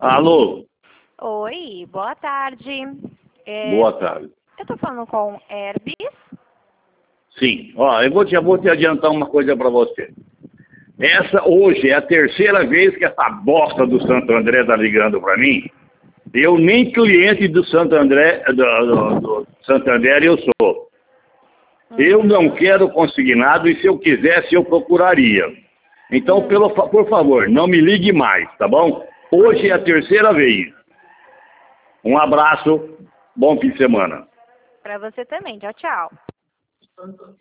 Alô? Oi, boa tarde. Boa tarde. Eu tô falando com Herbes. Sim. Ó, já vou te adiantar uma coisa para você. Essa hoje é a terceira vez que essa bosta do Santo André tá ligando para mim. Eu nem cliente do Santo André, do Santander eu sou. Eu não quero consignado e se eu quisesse eu procuraria. Então, por favor, não me ligue mais, tá bom? Hoje é a terceira vez. Um abraço, bom fim de semana. Para você também. Tchau, tchau.